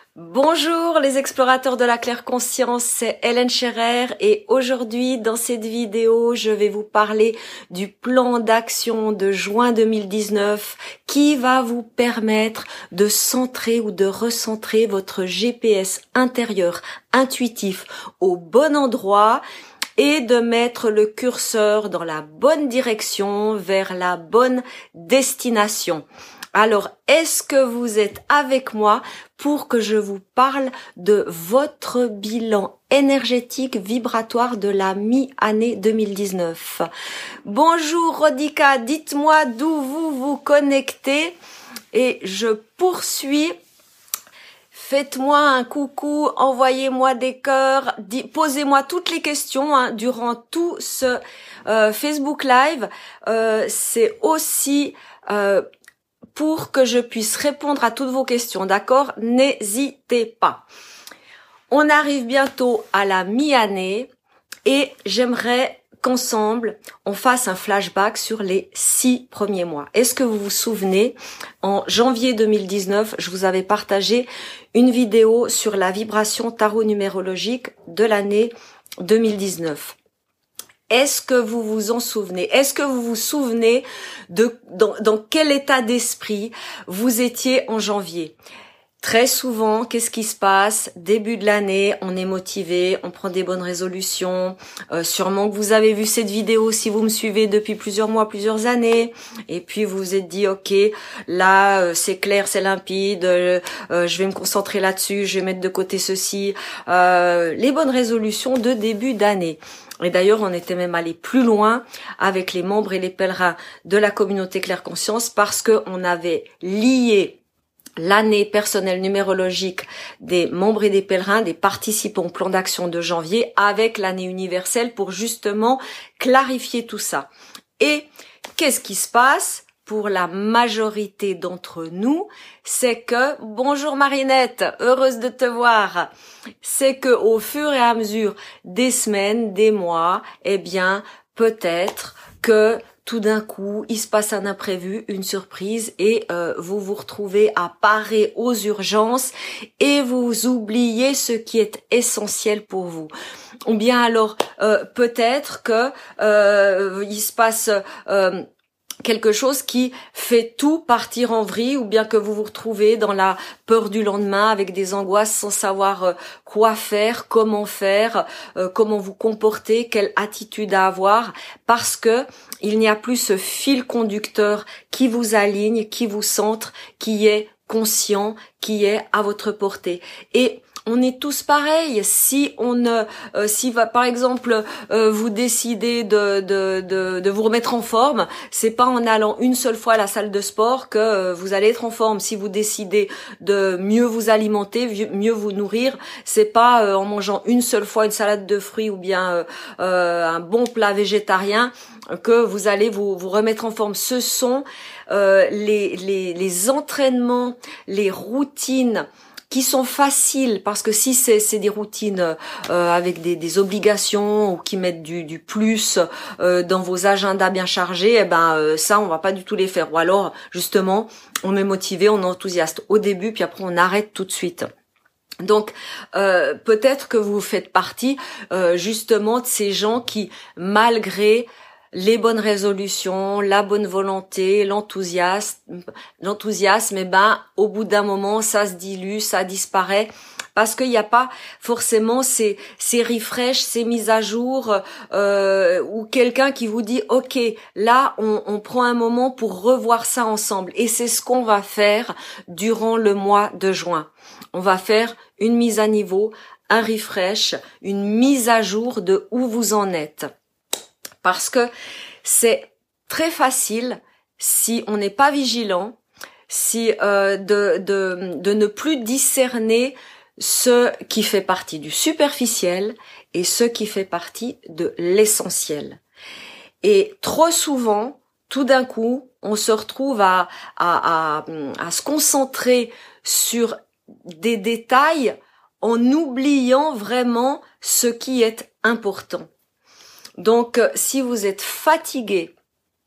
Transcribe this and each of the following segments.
Bonjour les explorateurs de la claire conscience, c'est Hélène Scherer et aujourd'hui dans cette vidéo je vais vous parler du plan d'action de juin 2019 qui va vous permettre de centrer ou de recentrer votre GPS intérieur intuitif au bon endroit et de mettre le curseur dans la bonne direction vers la bonne destination. Alors, est-ce que vous êtes avec moi pour que je vous parle de votre bilan énergétique vibratoire de la mi-année 2019? Bonjour Rodika, dites-moi d'où vous vous connectez et je poursuis. Faites-moi un coucou, envoyez-moi des cœurs, posez-moi toutes les questions durant tout ce Facebook Live. C'est aussi pour que je puisse répondre à toutes vos questions, d'accord? N'hésitez pas. On arrive bientôt à la mi-année et j'aimerais qu'ensemble, on fasse un flashback sur les 6 premiers mois. Est-ce que vous vous souvenez, en janvier 2019, je vous avais partagé une vidéo sur la vibration tarot numérologique de l'année 2019. Est-ce que vous vous en souvenez? Est-ce que vous vous souvenez dans quel état d'esprit vous étiez en janvier? Très souvent, qu'est-ce qui se passe? Début de l'année, on est motivé, on prend des bonnes résolutions. Sûrement que vous avez vu cette vidéo si vous me suivez depuis plusieurs mois, plusieurs années. Et puis vous vous êtes dit, ok, là c'est clair, c'est limpide, je vais me concentrer là-dessus, je vais mettre de côté ceci. Les bonnes résolutions de début d'année. Et d'ailleurs, on était même allé plus loin avec les membres et les pèlerins de la communauté Claire Conscience parce que on avait lié l'année personnelle numérologique des membres et des pèlerins, des participants au plan d'action de janvier avec l'année universelle pour justement clarifier tout ça. Et qu'est-ce qui se passe? Pour la majorité d'entre nous, c'est que, bonjour Marinette, heureuse de te voir, c'est que au fur et à mesure des semaines, des mois, eh bien, peut-être que tout d'un coup, il se passe un imprévu, une surprise et vous vous retrouvez à parer aux urgences et vous oubliez ce qui est essentiel pour vous. Ou bien alors, peut-être que il se passe quelque chose qui fait tout partir en vrille ou bien que vous vous retrouvez dans la peur du lendemain avec des angoisses sans savoir quoi faire, comment vous comporter, quelle attitude à avoir parce que il n'y a plus ce fil conducteur qui vous aligne, qui vous centre, qui est conscient, qui est à votre portée. Et on est tous pareils. Si par exemple vous décidez de vous remettre en forme, c'est pas en allant une seule fois à la salle de sport que vous allez être en forme. Si vous décidez de mieux vous alimenter, mieux vous nourrir, c'est pas en mangeant une seule fois une salade de fruits ou bien un bon plat végétarien que vous allez vous remettre en forme. Ce sont les entraînements, les routines qui sont faciles parce que si c'est des routines avec des obligations ou qui mettent du plus dans vos agendas bien chargés, eh ben ça on va pas du tout les faire. Ou alors justement on est motivé, on est enthousiaste au début puis après on arrête tout de suite. Donc peut-être que vous faites partie justement de ces gens qui malgré les bonnes résolutions, la bonne volonté, l'enthousiasme, eh ben, au bout d'un moment, ça se dilue, ça disparaît, parce qu'il n'y a pas forcément ces refresh, ces mises à jour, ou quelqu'un qui vous dit, ok, là, on prend un moment pour revoir ça ensemble. Et c'est ce qu'on va faire durant le mois de juin. On va faire une mise à niveau, un refresh, une mise à jour de où vous en êtes. Parce que c'est très facile, si on n'est pas vigilant, si de ne plus discerner ce qui fait partie du superficiel et ce qui fait partie de l'essentiel. Et trop souvent, tout d'un coup, on se retrouve à se concentrer sur des détails en oubliant vraiment ce qui est important. Donc, si vous êtes fatigué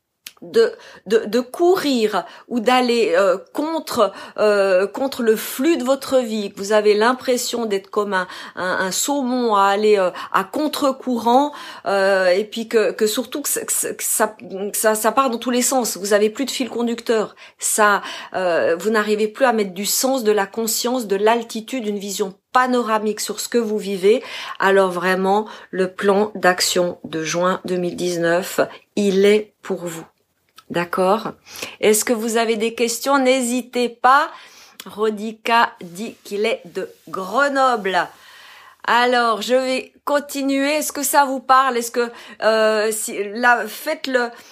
de courir ou d'aller contre le flux de votre vie, que vous avez l'impression d'être comme un saumon à aller à contre-courant, et puis que surtout que ça part dans tous les sens. Vous avez plus de fil conducteur. Ça, vous n'arrivez plus à mettre du sens, de la conscience, de l'altitude, une vision panoramique sur ce que vous vivez. Alors vraiment, le plan d'action de juin 2019, il est pour vous. D'accord? Est-ce que vous avez des questions? N'hésitez pas. Rodika dit qu'il est de Grenoble. Alors, je vais continuer. Est-ce que ça vous parle? Est-ce que faites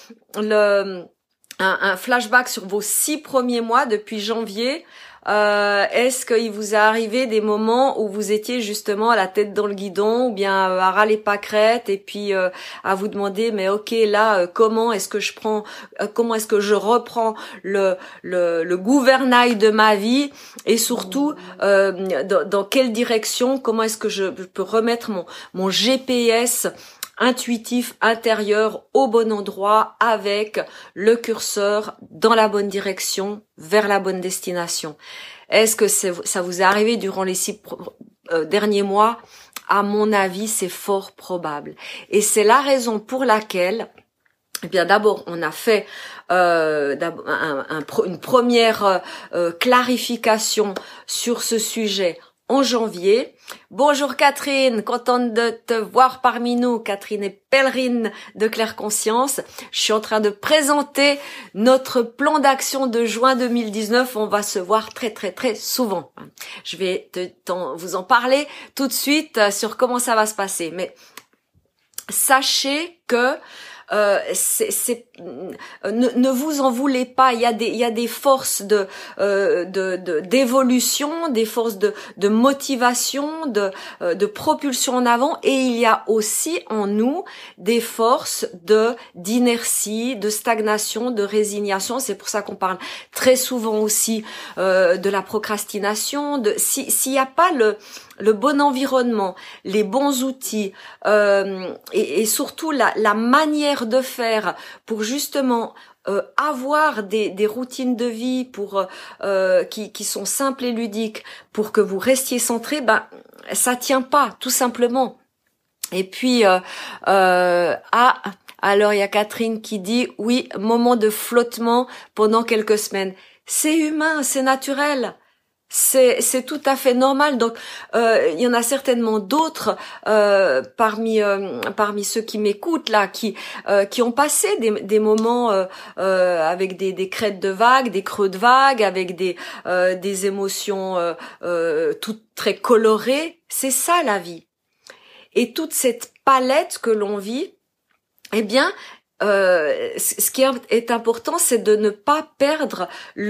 un flashback sur vos 6 premiers mois depuis janvier. Est-ce qu'il vous est arrivé des moments où vous étiez justement à la tête dans le guidon ou bien à râler pâquerette et puis à vous demander mais ok là comment est-ce que je reprends le gouvernail de ma vie et surtout dans quelle direction, comment est-ce que je peux remettre mon GPS intuitif intérieur au bon endroit avec le curseur dans la bonne direction vers la bonne destination. Est-ce que ça vous est arrivé durant les 6 derniers mois? À mon avis, c'est fort probable. Et c'est la raison pour laquelle, eh bien, d'abord, on a fait une première clarification sur ce sujet en janvier. Bonjour Catherine, contente de te voir parmi nous. Catherine est pèlerine de Claire Conscience. Je suis en train de présenter notre plan d'action de juin 2019. On va se voir très très très souvent. Je vais vous en parler tout de suite sur comment ça va se passer. Mais sachez que ne vous en voulez pas. Il y a des forces d'évolution, des forces de motivation, de propulsion en avant, et il y a aussi en nous des forces d'inertie, de stagnation, de résignation. C'est pour ça qu'on parle très souvent aussi de la procrastination. S'il n'y a pas le bon environnement, les bons outils et surtout la manière de faire pour justement avoir des routines de vie pour qui sont simples et ludiques pour que vous restiez centré, ça tient pas tout simplement. Et puis alors il y a Catherine qui dit oui, moment de flottement pendant quelques semaines. C'est humain, c'est naturel. C'est tout à fait normal. Donc il y en a certainement d'autres parmi ceux qui m'écoutent là qui ont passé des moments avec des crêtes de vagues, des creux de vagues, avec des émotions toutes très colorées. C'est ça la vie. Et toute cette palette que l'on vit, eh bien ce qui est important, c'est de ne pas perdre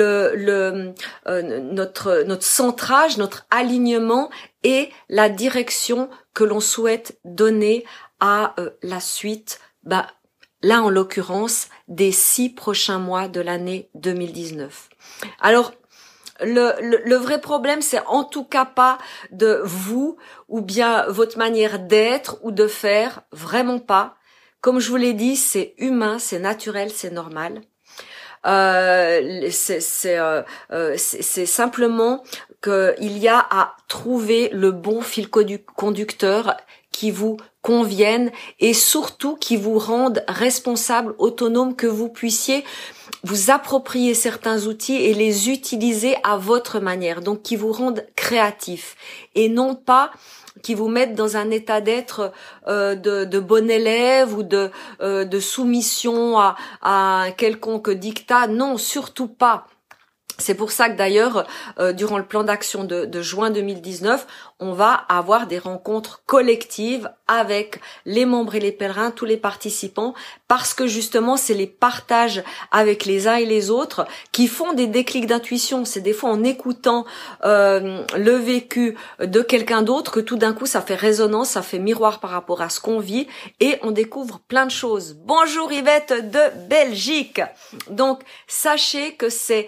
notre centrage, notre alignement et la direction que l'on souhaite donner à la suite. Là, en l'occurrence, des 6 prochains mois de l'année 2019. Alors, le vrai problème, c'est en tout cas pas de vous ou bien votre manière d'être ou de faire, vraiment pas. Comme je vous l'ai dit, c'est humain, c'est naturel, c'est normal. C'est simplement qu'il y a à trouver le bon fil conducteur qui vous convienne et surtout qui vous rende responsable, autonome, que vous puissiez vous approprier certains outils et les utiliser à votre manière. Donc qui vous rendent créatif et non pas qui vous mettent dans un état d'être de bon élève ou de soumission à un quelconque dictat. Non, surtout pas. C'est pour ça que d'ailleurs, durant le plan d'action de juin 2019, on va avoir des rencontres collectives avec les membres et les pèlerins, tous les participants, parce que justement, c'est les partages avec les uns et les autres qui font des déclics d'intuition. C'est des fois en écoutant le vécu de quelqu'un d'autre que tout d'un coup, ça fait résonance, ça fait miroir par rapport à ce qu'on vit et on découvre plein de choses. Bonjour Yvette de Belgique. Donc, sachez que c'est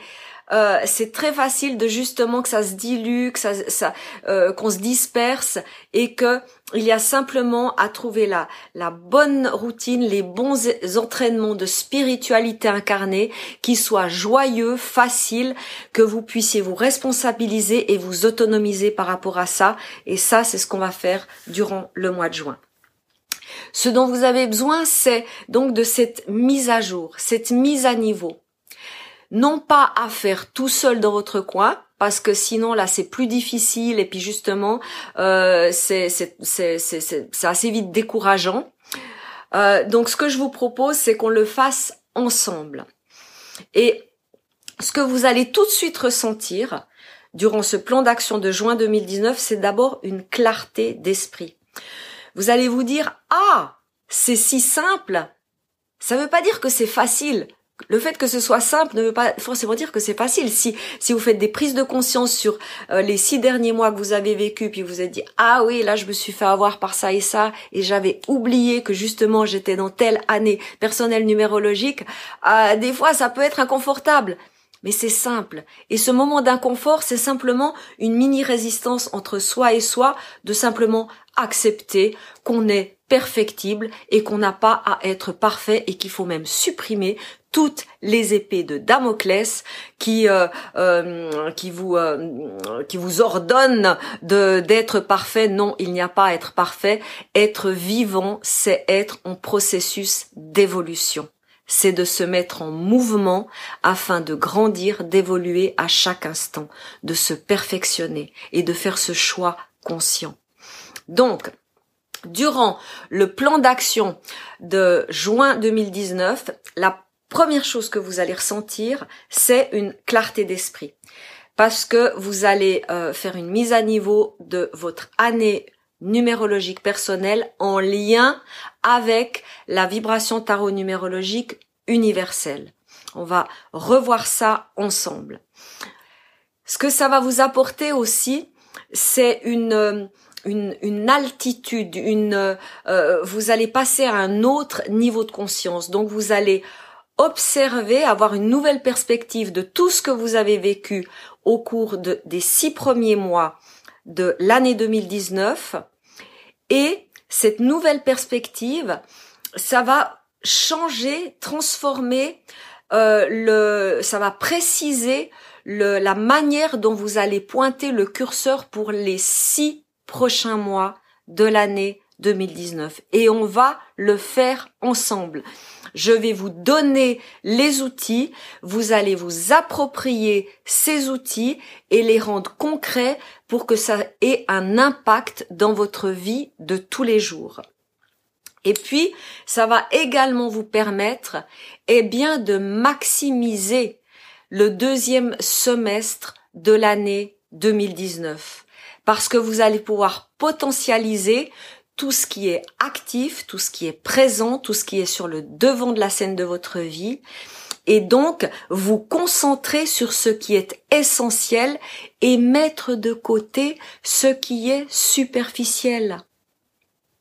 c'est très facile de justement que ça se dilue, que qu'on se disperse et que il y a simplement à trouver la bonne routine, les bons entraînements de spiritualité incarnée qui soient joyeux, faciles, que vous puissiez vous responsabiliser et vous autonomiser par rapport à ça. Et ça, c'est ce qu'on va faire durant le mois de juin. Ce dont vous avez besoin, c'est donc de cette mise à jour, cette mise à niveau. Non pas à faire tout seul dans votre coin, parce que sinon là c'est plus difficile et puis justement c'est assez vite décourageant. Donc ce que je vous propose, c'est qu'on le fasse ensemble. Et ce que vous allez tout de suite ressentir durant ce plan d'action de juin 2019, c'est d'abord une clarté d'esprit. Vous allez vous dire « Ah, c'est si simple !» Ça ne veut pas dire que c'est facile. Le fait que ce soit simple ne veut pas forcément dire que c'est facile. Si vous faites des prises de conscience sur les 6 derniers mois que vous avez vécu, puis vous êtes dit « Ah oui, là je me suis fait avoir par ça, et j'avais oublié que justement j'étais dans telle année personnelle numérologique », des fois ça peut être inconfortable. Mais c'est simple. Et ce moment d'inconfort, c'est simplement une mini-résistance entre soi et soi, de simplement accepter qu'on est perfectible et qu'on n'a pas à être parfait et qu'il faut même supprimer toutes les épées de Damoclès qui vous ordonnent d'être parfait. Non, il n'y a pas à être parfait. Être vivant, c'est être en processus d'évolution. C'est de se mettre en mouvement afin de grandir, d'évoluer à chaque instant, de se perfectionner et de faire ce choix conscient. Donc, durant le plan d'action de juin 2019, la première chose que vous allez ressentir, c'est une clarté d'esprit. Parce que vous allez faire une mise à niveau de votre année numérologique personnelle en lien avec la vibration tarot numérologique universelle. On va revoir ça ensemble. Ce que ça va vous apporter aussi, c'est une altitude, vous allez passer à un autre niveau de conscience. Donc vous allez observer, avoir une nouvelle perspective de tout ce que vous avez vécu au cours des 6 premiers mois de l'année 2019. Et cette nouvelle perspective, ça va changer, transformer, ça va préciser la manière dont vous allez pointer le curseur pour les 6 prochains mois de l'année 2019. Et on va le faire ensemble. Je vais vous donner les outils, vous allez vous approprier ces outils et les rendre concrets pour que ça ait un impact dans votre vie de tous les jours. Et puis, ça va également vous permettre, de maximiser le 2e semestre de l'année 2019. Parce que vous allez pouvoir potentialiser tout ce qui est actif, tout ce qui est présent, tout ce qui est sur le devant de la scène de votre vie, et donc vous concentrer sur ce qui est essentiel et mettre de côté ce qui est superficiel. D'accord ?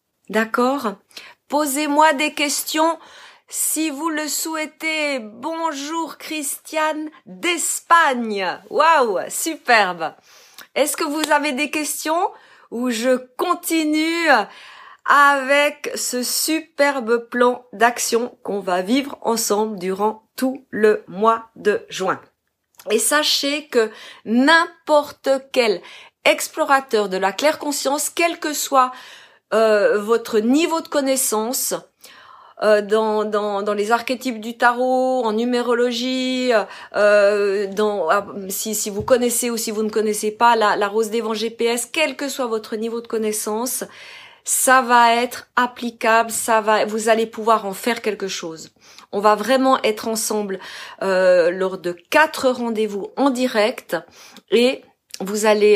Posez-moi des questions si vous le souhaitez. Bonjour Christiane d'Espagne. Waouh, superbe. Est-ce que vous avez des questions ou je continue avec ce superbe plan d'action qu'on va vivre ensemble durant tout le mois de juin? Et sachez que n'importe quel explorateur de la claire conscience, quel que soit votre niveau de connaissance dans les archétypes du tarot, en numérologie, si vous connaissez ou si vous ne connaissez pas la rose des vents GPS, quel que soit votre niveau de connaissance, ça va être applicable, vous allez pouvoir en faire quelque chose. On va vraiment être ensemble lors de 4 rendez-vous en direct et vous allez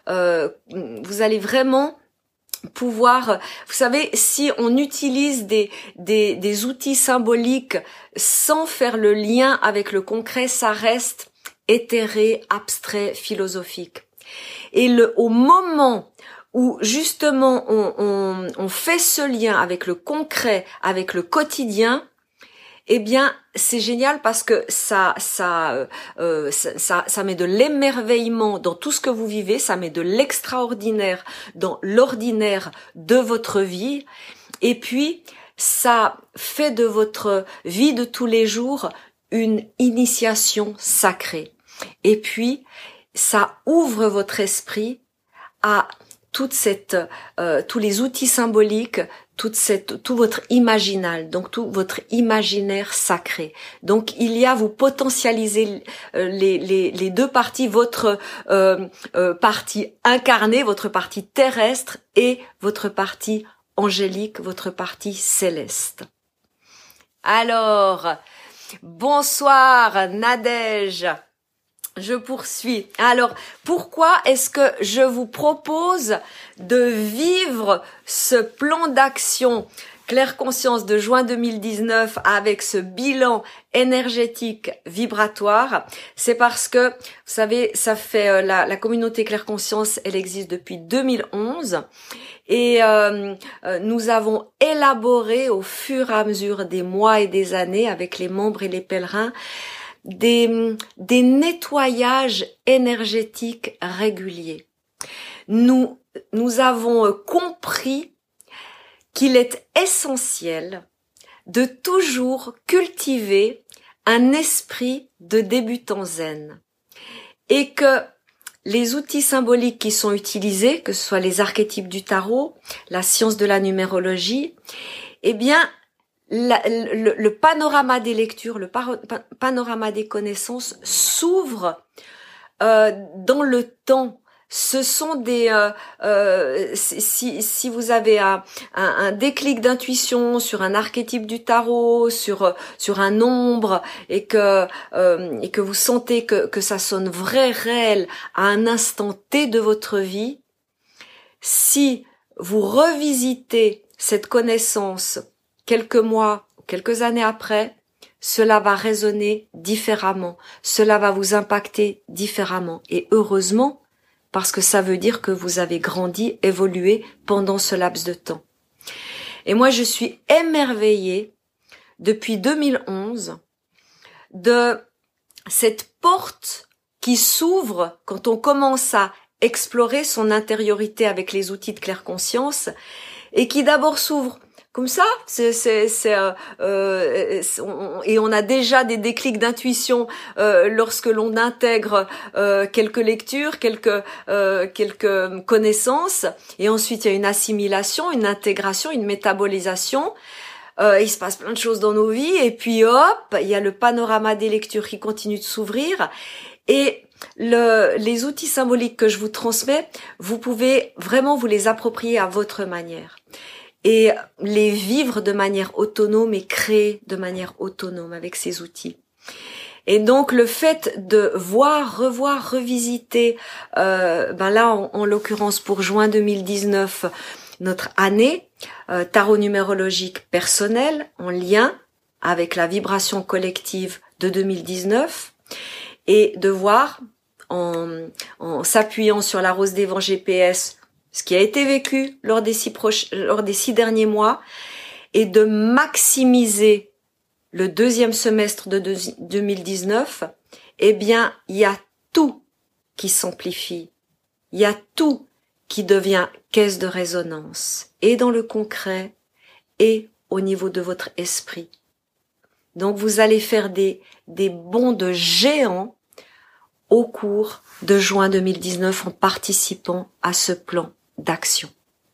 vraiment pouvoir, vous savez, si on utilise des outils symboliques sans faire le lien avec le concret, ça reste éthéré, abstrait, philosophique. Et au moment où justement on fait ce lien avec le concret, avec le quotidien, eh bien, c'est génial parce que ça met de l'émerveillement dans tout ce que vous vivez, ça met de l'extraordinaire dans l'ordinaire de votre vie, et puis ça fait de votre vie de tous les jours une initiation sacrée. Et puis, ça ouvre votre esprit à tous les outils symboliques, tout votre imaginal, donc tout votre imaginaire sacré. Donc vous potentialisez les deux parties, votre partie incarnée, votre partie terrestre et votre partie angélique, votre partie céleste. Alors, bonsoir Nadège. Je poursuis. Alors, pourquoi est-ce que je vous propose de vivre ce plan d'action Claire Conscience de juin 2019 avec ce bilan énergétique vibratoire? C'est parce que, vous savez, ça fait la communauté Claire Conscience, elle existe depuis 2011 et nous avons élaboré au fur et à mesure des mois et des années avec les membres et les pèlerins des nettoyages énergétiques réguliers. Nous avons compris qu'il est essentiel de toujours cultiver un esprit de débutant zen et que les outils symboliques qui sont utilisés, que ce soit les archétypes du tarot, la science de la numérologie, eh bien, le panorama des lectures, le panorama des connaissances s'ouvre dans le temps. Ce sont des si vous avez un déclic d'intuition sur un archétype du tarot, sur un nombre et que vous sentez que ça sonne vrai, réel à un instant T de votre vie, si vous revisitez cette connaissance quelques mois, quelques années après, cela va résonner différemment, cela va vous impacter différemment. Et heureusement, parce que ça veut dire que vous avez grandi, évolué pendant ce laps de temps. Et moi, je suis émerveillée depuis 2011 de cette porte qui s'ouvre quand on commence à explorer son intériorité avec les outils de claire conscience et qui d'abord s'ouvre comme ça, et on a déjà des déclics d'intuition lorsque l'on intègre quelques lectures, quelques connaissances, et ensuite il y a une assimilation, une intégration, une métabolisation. Il se passe plein de choses dans nos vies, et puis hop, il y a le panorama des lectures qui continue de s'ouvrir, et les outils symboliques que je vous transmets, vous pouvez vraiment vous les approprier à votre manière. Et les vivre de manière autonome et créer de manière autonome avec ces outils. Et donc le fait de revoir, revisiter, là en l'occurrence pour juin 2019, notre année tarot numérologique personnel en lien avec la vibration collective de 2019, et de voir en s'appuyant sur la rose des vents GPS ce qui a été vécu lors des 6 derniers mois, et de maximiser le deuxième semestre de 2019, eh bien, il y a tout qui s'amplifie. Il y a tout qui devient caisse de résonance, et dans le concret, et au niveau de votre esprit. Donc, vous allez faire des bonds de géants au cours de juin 2019 en participant à ce plan d'action.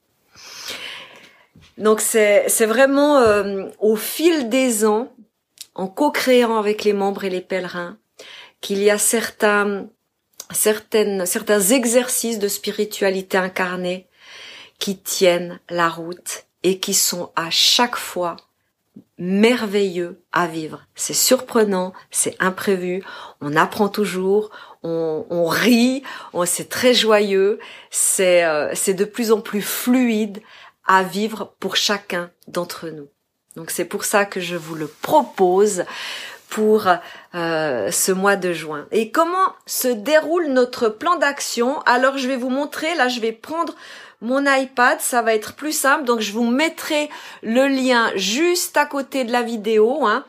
Donc c'est vraiment au fil des ans, en co-créant avec les membres et les pèlerins, qu'il y a certains exercices de spiritualité incarnée qui tiennent la route et qui sont à chaque fois merveilleux à vivre. C'est surprenant, c'est imprévu, on apprend toujours, on rit, c'est très joyeux, c'est de plus en plus fluide à vivre pour chacun d'entre nous. Donc c'est pour ça que je vous le propose pour ce mois de juin. Et comment se déroule notre plan d'action? Alors je vais vous montrer, là je vais prendre mon iPad, ça va être plus simple, donc je vous mettrai le lien juste à côté de la vidéo,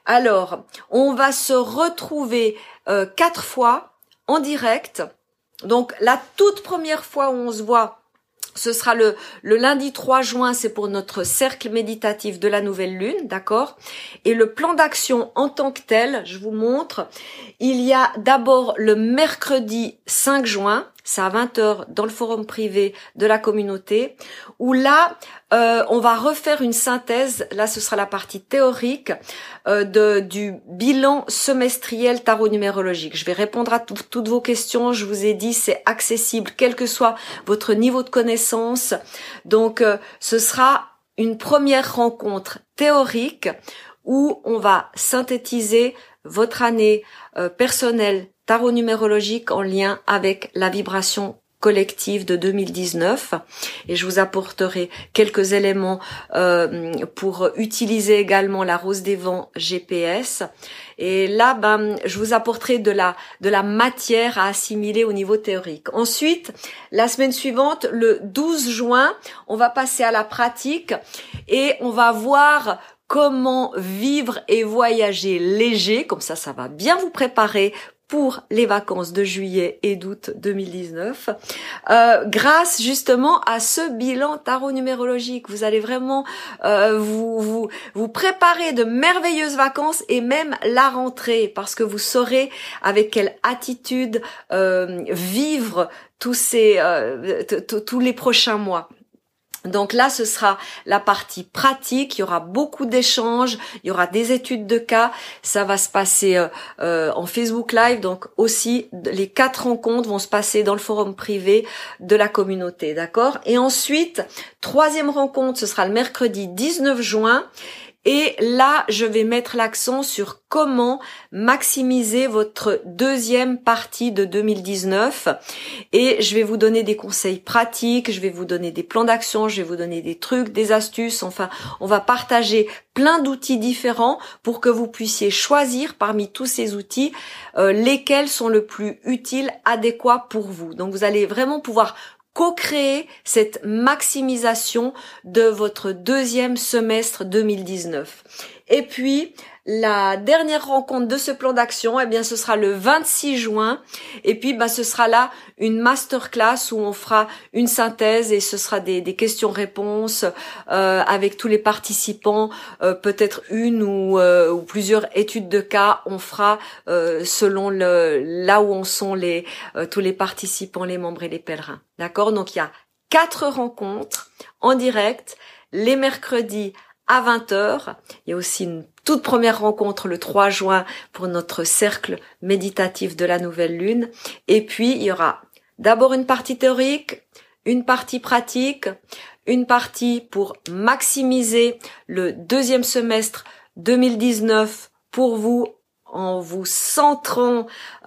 Alors, on va se retrouver 4 fois en direct. Donc, la toute première fois où on se voit, ce sera le lundi 3 juin, c'est pour notre cercle méditatif de la nouvelle lune, d'accord? Et le plan d'action en tant que tel, je vous montre, il y a d'abord le mercredi 5 juin, c'est à 20h dans le forum privé de la communauté, où là, on va refaire une synthèse, là ce sera la partie théorique du bilan semestriel tarot-numérologique. Je vais répondre à toutes vos questions, je vous ai dit c'est accessible quel que soit votre niveau de connaissance. Donc ce sera une première rencontre théorique où on va synthétiser votre année personnelle tarot-numérologique en lien avec la vibration collective de 2019 et je vous apporterai quelques éléments pour utiliser également la rose des vents GPS et là je vous apporterai de la matière à assimiler au niveau théorique. Ensuite, la semaine suivante, le 12 juin, on va passer à la pratique et on va voir comment vivre et voyager léger, comme ça va bien vous préparer pour les vacances de juillet et d'août 2019, grâce justement à ce bilan tarot-numérologique. Vous allez vraiment vous préparer de merveilleuses vacances et même la rentrée, parce que vous saurez avec quelle attitude vivre tous les prochains mois. Donc là, ce sera la partie pratique, il y aura beaucoup d'échanges, il y aura des études de cas, ça va se passer en Facebook Live, donc aussi les 4 rencontres vont se passer dans le forum privé de la communauté, d'accord? Et ensuite, 3e rencontre, ce sera le mercredi 19 juin, et là, je vais mettre l'accent sur comment maximiser votre deuxième partie de 2019 et je vais vous donner des conseils pratiques, je vais vous donner des plans d'action, je vais vous donner des trucs, des astuces, enfin, on va partager plein d'outils différents pour que vous puissiez choisir parmi tous ces outils lesquels sont le plus utiles, adéquats pour vous. Donc, vous allez vraiment pouvoir co-créer cette maximisation de votre deuxième semestre 2019. Et puis, la dernière rencontre de ce plan d'action, eh bien, ce sera le 26 juin. Et puis, ce sera là une masterclass où on fera une synthèse et ce sera des questions-réponses avec tous les participants, peut-être une ou plusieurs études de cas. On fera selon là où on sont tous les participants, les membres et les pèlerins. D'accord? Donc, il y a 4 rencontres en direct les mercredis à 20h. Il y a aussi une toute première rencontre le 3 juin pour notre cercle méditatif de la nouvelle lune. Et puis, il y aura d'abord une partie théorique, une partie pratique, une partie pour maximiser le deuxième semestre 2019 pour vous en vous centrant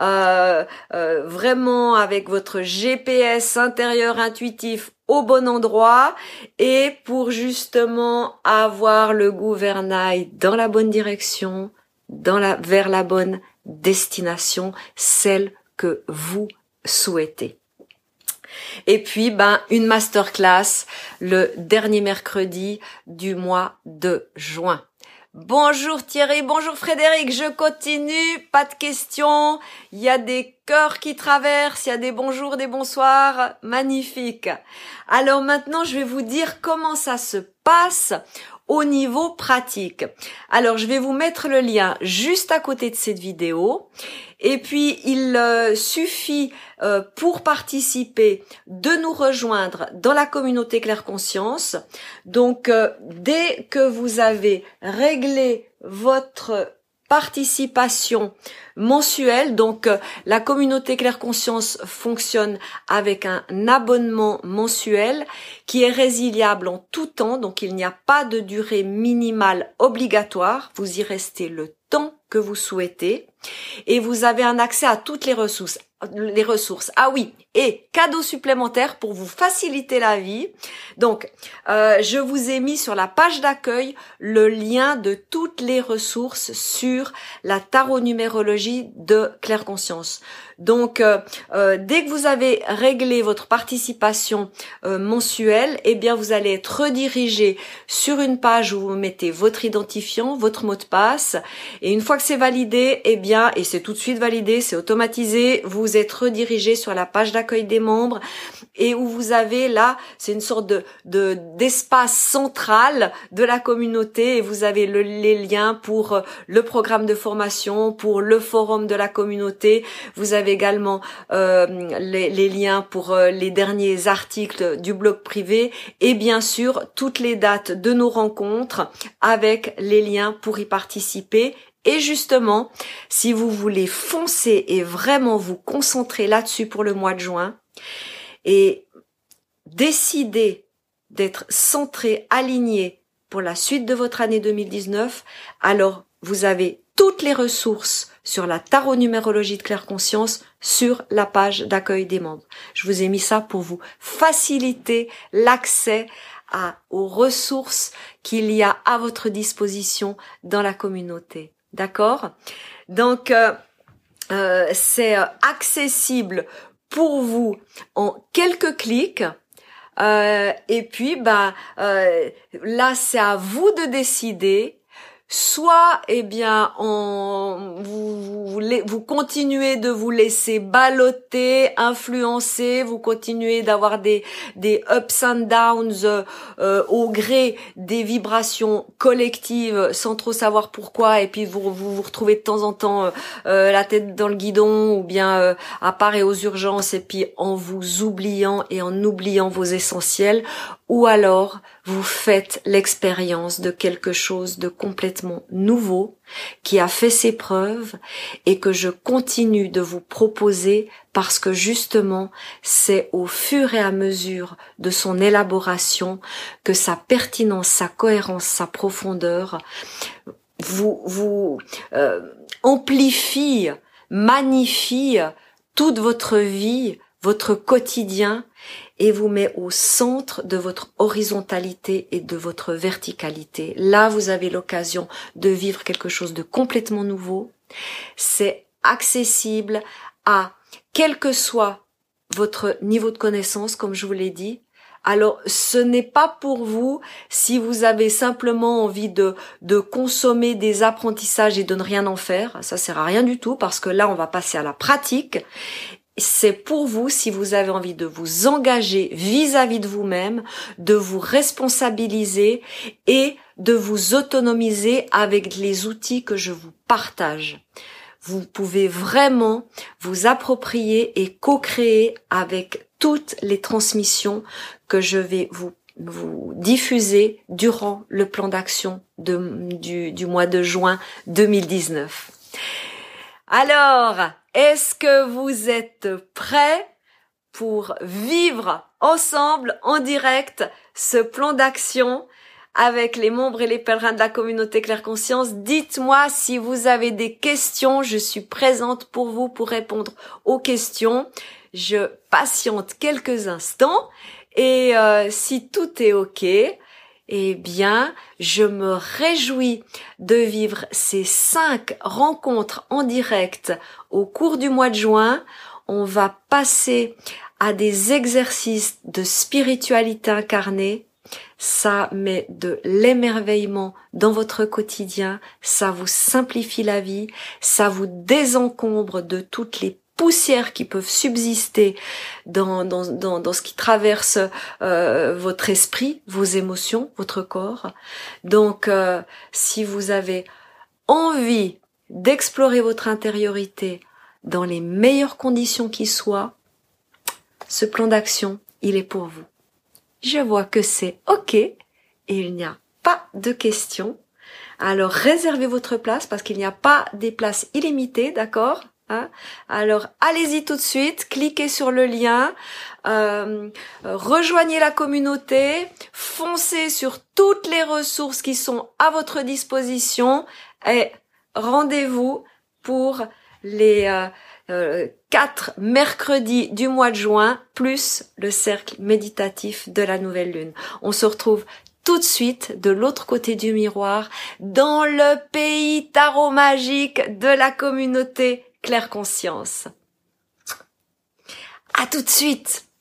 vraiment avec votre GPS intérieur intuitif au bon endroit et pour justement avoir le gouvernail dans la bonne direction, vers la bonne destination, celle que vous souhaitez. Et puis, une masterclass le dernier mercredi du mois de juin. Bonjour Thierry, bonjour Frédéric, je continue, pas de questions, il y a des cœurs qui traversent, il y a des bonjours, des bonsoirs, magnifique. Alors maintenant, je vais vous dire comment ça se passe au niveau pratique. Alors, je vais vous mettre le lien juste à côté de cette vidéo. Et puis, il suffit pour participer de nous rejoindre dans la communauté Claire Conscience. Donc, dès que vous avez réglé votre participation mensuelle, donc la communauté Claire Conscience fonctionne avec un abonnement mensuel qui est résiliable en tout temps, donc il n'y a pas de durée minimale obligatoire, vous y restez le temps que vous souhaitez et vous avez un accès à toutes les ressources les ressources. Ah oui, et cadeau supplémentaire pour vous faciliter la vie. Donc, je vous ai mis sur la page d'accueil le lien de toutes les ressources sur la tarot-numérologie de Claire Conscience. Donc, dès que vous avez réglé votre participation mensuelle, eh bien, vous allez être redirigé sur une page où vous mettez votre identifiant, votre mot de passe. Et une fois que c'est validé, eh bien, et c'est tout de suite validé, c'est automatisé, vous êtes redirigé sur la page d'accueil des membres et où vous avez là, c'est une sorte d'espace central de la communauté et vous avez les liens pour le programme de formation, pour le forum de la communauté. Vous avez également les liens pour les derniers articles du blog privé et bien sûr toutes les dates de nos rencontres avec les liens pour y participer. Et justement, si vous voulez foncer et vraiment vous concentrer là-dessus pour le mois de juin et décider d'être centré, aligné pour la suite de votre année 2019, alors vous avez toutes les ressources sur la tarot-numérologie de Claire Conscience sur la page d'accueil des membres. Je vous ai mis ça pour vous faciliter l'accès aux ressources qu'il y a à votre disposition dans la communauté. D'accord? Donc, c'est accessible pour vous en quelques clics. Et puis, là, c'est à vous de décider. Soit, eh bien, vous continuez de vous laisser balloter, influencer, vous continuez d'avoir des ups and downs au gré des vibrations collectives sans trop savoir pourquoi, et puis vous retrouvez de temps en temps la tête dans le guidon ou bien à part et aux urgences et puis en vous oubliant et en oubliant vos essentiels. Ou alors, vous faites l'expérience de quelque chose de complètement nouveau, qui a fait ses preuves et que je continue de vous proposer parce que justement, c'est au fur et à mesure de son élaboration que sa pertinence, sa cohérence, sa profondeur vous amplifie, magnifie toute votre vie, votre quotidien, et vous met au centre de votre horizontalité et de votre verticalité. Là, vous avez l'occasion de vivre quelque chose de complètement nouveau. C'est accessible à quel que soit votre niveau de connaissance, comme je vous l'ai dit. Alors, ce n'est pas pour vous si vous avez simplement envie de consommer des apprentissages et de ne rien en faire. Ça sert à rien du tout parce que là, on va passer à la pratique. C'est pour vous si vous avez envie de vous engager vis-à-vis de vous-même, de vous responsabiliser et de vous autonomiser avec les outils que je vous partage. Vous pouvez vraiment vous approprier et co-créer avec toutes les transmissions que je vais vous diffuser durant le plan d'action du mois de juin 2019. Alors, est-ce que vous êtes prêts pour vivre ensemble, en direct, ce plan d'action avec les membres et les pèlerins de la communauté Claire Conscience? Dites-moi si vous avez des questions, je suis présente pour vous pour répondre aux questions. Je patiente quelques instants et si tout est OK, eh bien, je me réjouis de vivre ces 5 rencontres en direct au cours du mois de juin. On va passer à des exercices de spiritualité incarnée. Ça met de l'émerveillement dans votre quotidien, ça vous simplifie la vie, ça vous désencombre de toutes les poussières qui peuvent subsister dans ce qui traverse votre esprit, vos émotions, votre corps. Donc, si vous avez envie d'explorer votre intériorité dans les meilleures conditions qui soient, ce plan d'action, il est pour vous. Je vois que c'est OK et il n'y a pas de questions. Alors, réservez votre place parce qu'il n'y a pas des places illimitées, d'accord ? Alors allez-y tout de suite, cliquez sur le lien, rejoignez la communauté, foncez sur toutes les ressources qui sont à votre disposition et rendez-vous pour les 4 mercredis du mois de juin, plus le cercle méditatif de la nouvelle lune. On se retrouve tout de suite de l'autre côté du miroir, dans le pays tarot magique de la communauté Claire Conscience. À tout de suite!